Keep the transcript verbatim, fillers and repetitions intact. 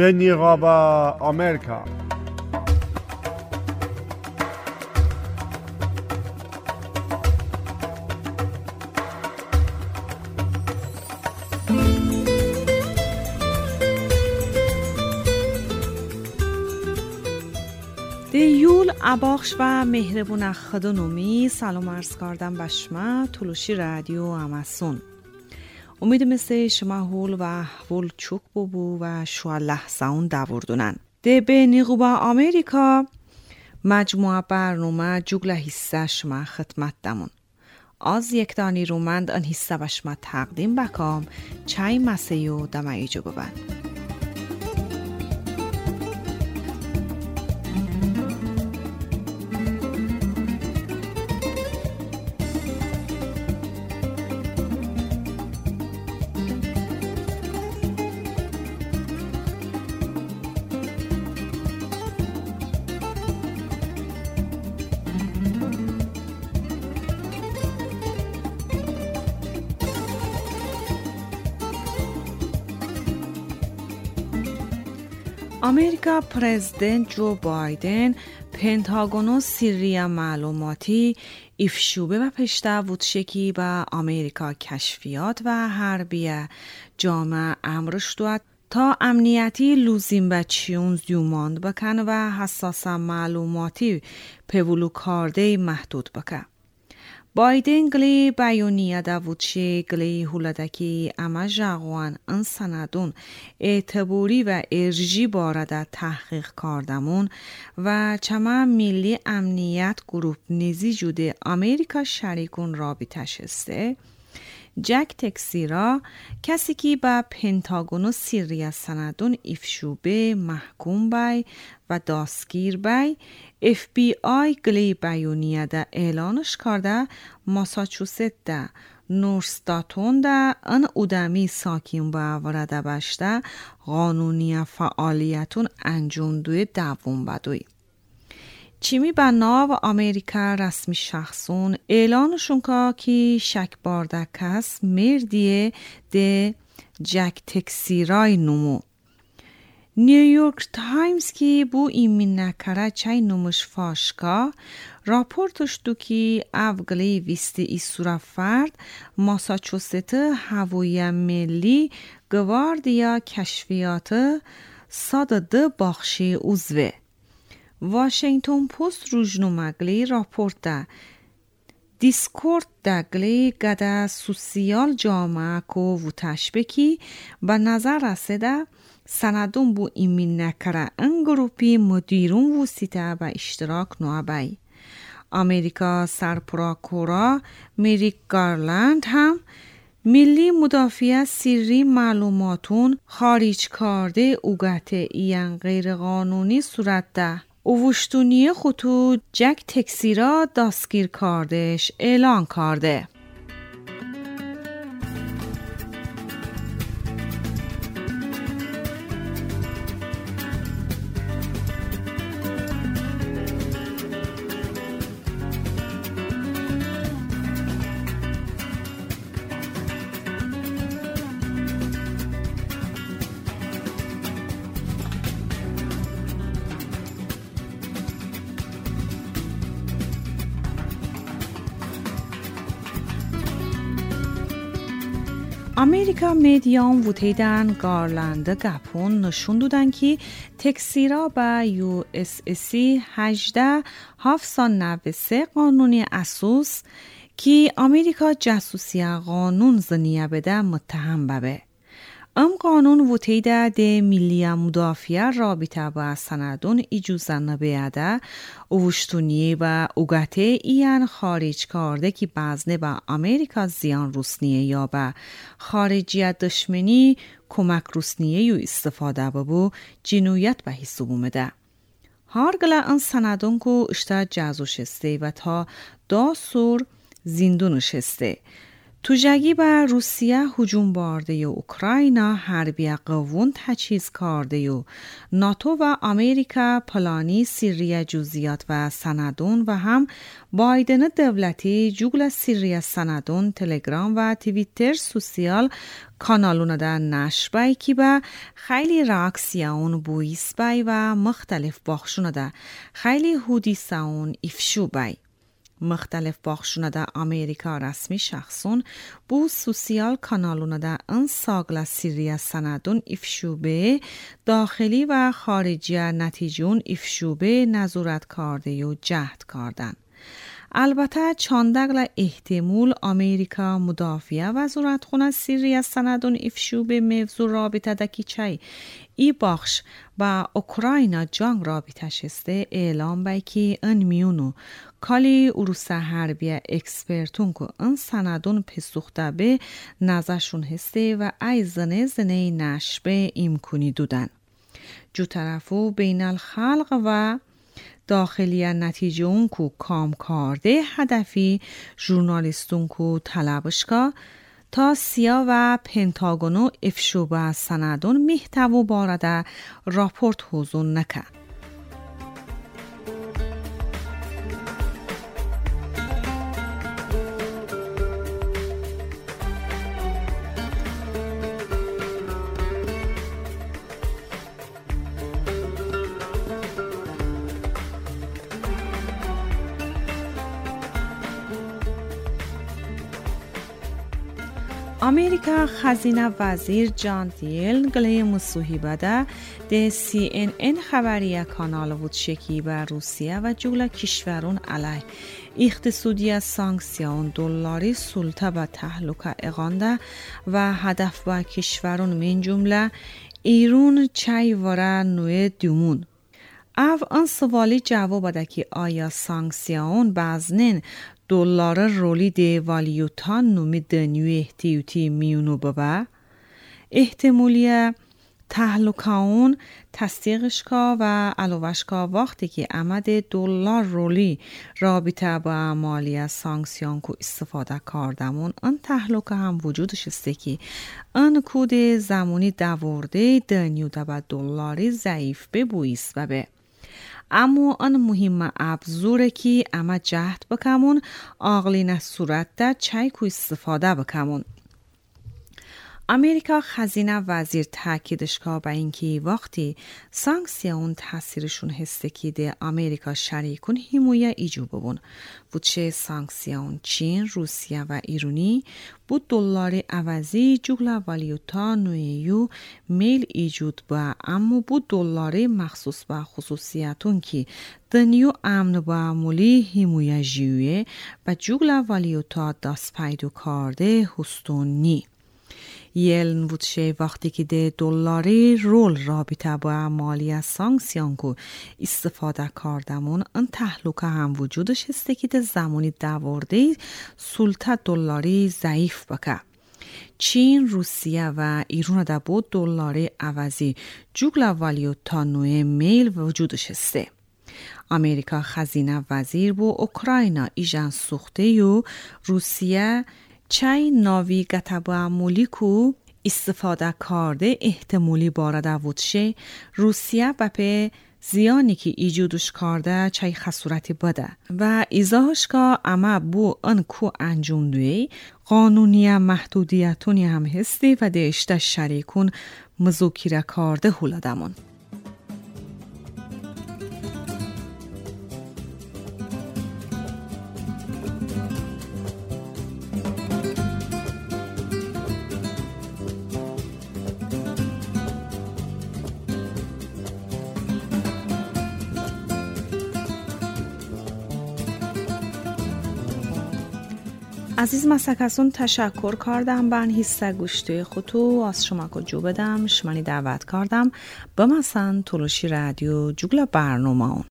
Beniraba Amerika. دیول اباخش و مهربون خدانومی سلام عرض کردم به شما تلوشی رادیو اماسون. امید مثل شما هول و هول چوک ببو و شو لحظه اون دوردونن. ده به نیقوبا آمریکا مجموعه برنامه جگل حصه شما خدمت دمون. از یک دانی رومند ان حصه به شما تقدیم بکام چای مسیو دمایی جو ببند. امریکا پرزیدنت جو بایدن پنتاگونو سری معلوماتی افشوبه و پشته وودشکی به امریکا کشفیات و حربیه جامعه امرش دوید تا امنیتی لوزیم به چیون زیوماند بکن و حساس معلوماتی پولو کارده محدود بکن. بایدن گلی بیانیه داوودشی گلی هولدکی اما جاگوان ان سندون اعتباری و ارجی بارده تحقیق کردمون و چما ملی امنیت گروپ نیزی جوده امریکا شریکون رابطه شسته جک تکسیرا کسی که با پنتاگونو سری سندون افشوبه محکوم بای و دستگیر بای اف بی آی گلی بیانیه ده اعلانش کرده ماساچوست ده نورستاتون ده ان اودمی ساکین با ورده بشته قانونی فعالیتون انجام دوی دوون بدوی. چیمی به ناو امریکا رسمی شخصون اعلانشون که شک بارده کس مردیه ده جک تکسیرای نمو. نیویورک تایمز که بو ایمین نکره چای نموش فاشکا راپورتش دو که اوگلی ویستی ای سورا فرد ماساچوست هوایی ملی گواردیا کشفیات ساده ده باخشی اوزوه. واشنگتن پست روزنامه گلی راپورت ده دیسکورد ده گلی گده سوسیال جامعه کو و تشبکی به نظر رسیده سندون بو ایمین نکره ان گروپی مدیرون وسیطه به اشتراک نوابای. امریکا سرپراکورا میریک گارلند هم ملی مدافع سری معلوماتون خارج کرده اوگته این غیر قانونی صورت ده. اووشتونی خطوط جک تکسیرا دستگیر کردش اعلان کرده. امریکا میدیان ووتیدن گارلند گپون نشون دادن که تکسیرا با یو اس سی هجده هفتصد و نود و سه قانونی اساس که امریکا جاسوسی قانون زنیه بده متهم ببه. ام قانون ووتیده ده ملی مدافع رابطه با سندون اجازه نبیده اوشتونی و اوگته این خارج کرده که بزنه با امریکا زیان روسنیه یا با خارجیت دشمنی کمک روسنیه یو استفاده ببو جنویت به حساب اومده. هارگلا ان سندون کو اشتا جازو شسته و تا دا سور زندون شسته. توجگی بر روسیه هجوم بارده و اوکراینا حربی قوون تجهیز کرده و ناتو و امریکا پلانی سیریه جزئیات و سندون و هم بایدن دولتی جوگل سیریه سندون تلگرام و توییتر سوسیال کانالون ده نشر بای کی با خیلی راکسیون بویس بای و مختلف باخشون ده خیلی هودی ساون افشو بای مختلف باخشونه ده امریکا رسمی شخصون بو سوسیال کانالونه ده ان ساگل سیریه سندون افشوبه داخلی و خارجی نتیجون افشوبه نظورت کرده و جهد کردن. البته چاندگل احتمال امریکا مدافعه وزارت خونه سیریه سندون افشوبه موضوع رابطه دکی چای ای بخش با اوکراینا جنگ رابطه شسته اعلام بای که ان میونو کالی اروسا حربیه اکسپرتون که ان سندون پسوخته به نظرشون هسته و ای زنه زنه نشبه امکونی دودن. جو طرفو بین الخلق و داخلی نتیجه اون کو کام کرده هدفی ژورنالیستون کو طلبشکا تا سیا و پنتاگونو افشوبه سندون محتوا بارده راپورت حضور نکه. امریکا خزینه وزیر جان دیل گله مصوحیبه ده ده سی ان ان خبریه کانال بود شکی بر روسیه و جوله کشورون علیه اقتصادی سانکسیون دلاری سلطه به تحلوک اغانده و هدف با کشورون من جمله ایرون چای وره نوی دومون. او ان سوالی جواب بده که آیا سانکسیون بازنین دلار رولی ده والیوتا نومی دنیو احتیوتی میونو ببا؟ احتمالیه تحلوکاون تصدیقش کا و علاوهش کا وقتی که امد دلار رولی رابطه با مالی سانکسیون کو استفاده کردمون ان تحلوکا هم وجودش استه که ان کود زمانی دورده دنیو ده با دلاری ضعیف ببویست و به اما آن مهم ابزوره که اما جهد بکمون آقلین صورت ده چای کو استفاده بکمون. امریکا خزینه وزیر تاکیدش که با اینکه وقتی سانکسیون تاثیرشون هسته که ده امریکا شریکون حمایه ایجو ببون. وچه سانکسیون چین، روسیه و ایرانی بود دلاری عوضی جوگل والیوتا نویو میل ایجود با اما بود دلاری مخصوص با خصوصیتون که دنیو امن با مولی حمایه جیوه و جوگل والیوتا دست پیدو کرده هستون نی. یلن بودشه وقتی که ده دلاری رول رابطه با مالی سانکسیون کو استفاده کردمون ان تحلوکه هم وجودش هسته که ده زمانی دورده سلطه دلاری ضعیف بکه. چین، روسیه و ایران ده بود دلاری عوضی جوگل والیوتا نوی میل وجودش هسته. امریکا خزینه وزیر بو اوکراینا ایجان سوخته یو روسیه چای ناوی گتبا مولیکو استفاده کرده احتمالی بارده وودشه روسیه بپه زیانی که ایجودش کرده چای خسورتی بده و ایزاهش که اما بو انکو انجام دوی قانونی محدودیتونی هم هستی و دیشته شریکون مذاکره کرده هولدمون. عزیز مسکسون تشکر کردم بن حصه گوشته خودتو از شما که جو بدم شمانی دعوت کردم به مثلا تلوشی رادیو جوگل برنامه اون